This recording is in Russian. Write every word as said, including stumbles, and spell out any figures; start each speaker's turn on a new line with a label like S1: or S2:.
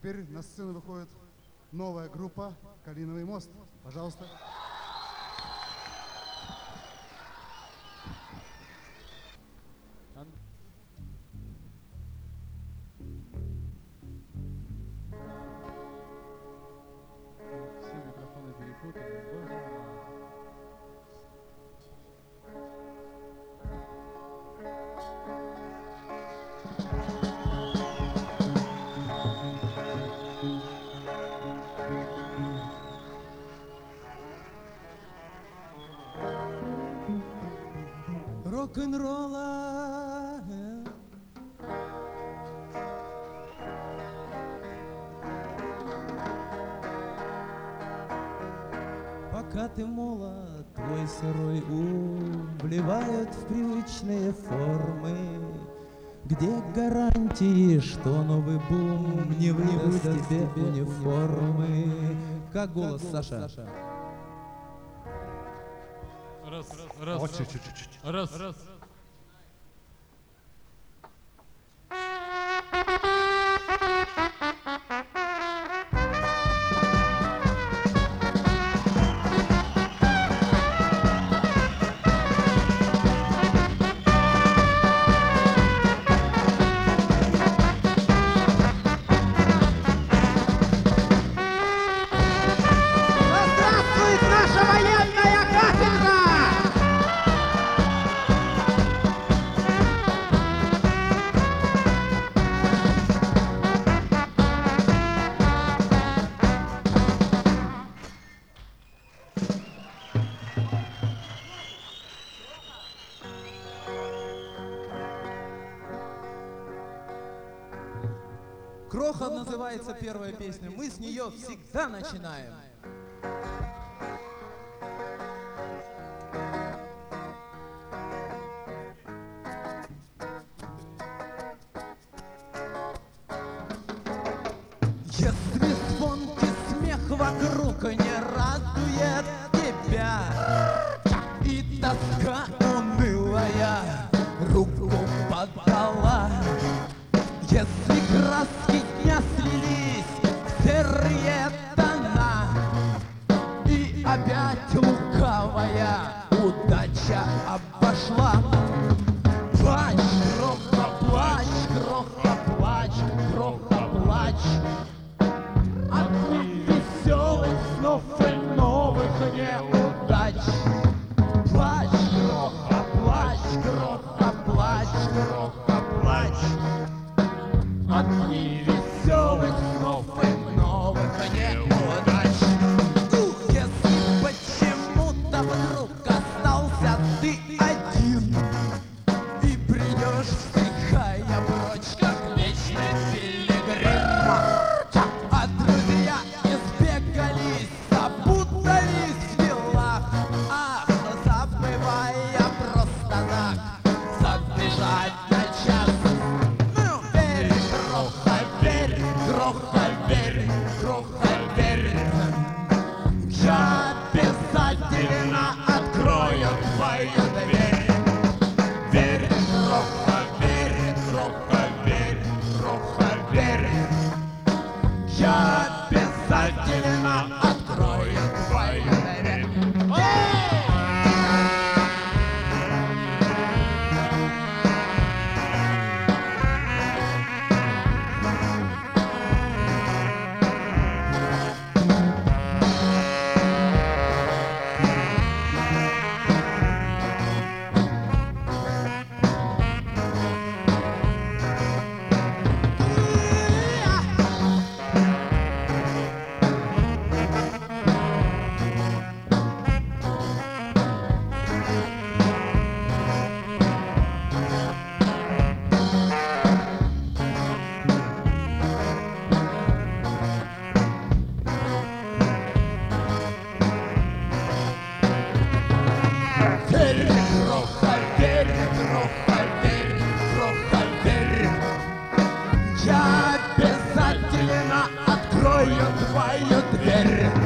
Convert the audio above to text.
S1: теперь на сцену выходит новая группа «Калиновый мост». Пожалуйста.
S2: Все микрофоны перепутаны. Боже мой.
S3: Рок-н-ролла пока ты молод, твой сырой ум вливают в привычные формы, где гарантии, что новый бум не выдаст тебе униформы. Как голос, Саша?
S2: Раз, раз,
S1: Вот
S2: раз,
S1: чуть-чуть.
S2: раз, раз.
S4: Здравствует наша военная кафедра!
S3: Кроха называется первая песня. Мы с нее всегда начинаем. Если звонкий смех вокруг не радует тебя, и тоска унылая руку подала, если краски дня слились в серые тона, и опять лукавая удача обошла, плачь, гроха, плачь, гроха, плачь, гроха, плачь, от невеселых снов и новых неудач. Плачь, гроха, плачь, гроха, плачь, гроха, плачь, от невеселых снов и новых неудач. Если почему-то вдруг остался ты один и придешь, вздыхая прочь, как вечный пилигрим, а друзья избегались, запутались в делах, ах, забывая просто так забежать на час. Ну, верь, гроха, верь, гроха, верь, гроха, верь, я обязательно открою твою дверь. Верь, гроха, верь, гроха, верь, гроха, верь, я обязательно открою твою дверь. Верь, гроха, верь, гроха, верь, гроха, верь, я обязательно открою твою дверь.